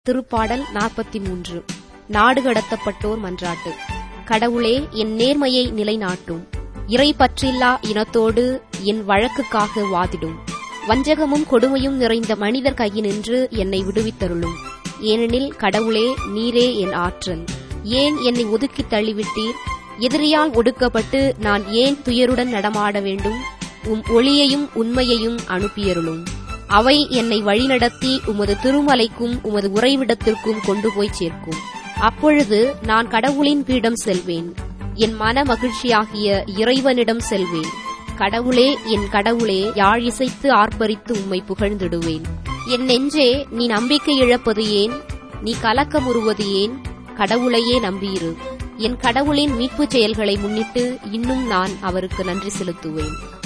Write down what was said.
திருப்பாடல் 43. நாடு கடத்தப்பட்டோர் மன்றாட்டு. கடவுளே, என் நேர்மையை நிலைநாட்டும். இறை பற்றில்லா இனத்தோடு என் வழக்குக்காக வாதிடும். வஞ்சகமும் கொடுமையும் நிறைந்த மனிதர் கையினின்று என்னை விடுவித்தருளும். ஏனெனில் கடவுளே, நீரே என் ஆற்றல். ஏன் என்னை ஒதுக்கித் தள்ளிவிட்டீர்? எதிரியால் ஒடுக்கப்பட்டு நான் ஏன் துயருடன் நடமாட வேண்டும்? ஒளியையும் உண்மையையும் அனுப்பியருளும். அவை என்னை வழிநடத்தி உமது திருமலைக்கும் உமது உறைவிடத்திற்கும் கொண்டு போய் சேர்க்கும். அப்பொழுது நான் கடவுளின் பீடம் செல்வேன். என் மன மகிழ்ச்சியாகிய இறைவனிடம் செல்வேன். கடவுளே, என் கடவுளே, யாழ் இசைத்து ஆர்ப்பரித்து உம்மை புகழ்ந்திடுவேன். என் நெஞ்சே, நீ நம்பிக்கை இழப்பது ஏன்? நீ கலக்கமுறுவது ஏன்? கடவுளையே நம்பியிரு. என் கடவுளின் மீட்புச் செயல்களை முன்னிட்டு இன்னும் நான் அவருக்கு நன்றி செலுத்துவேன்.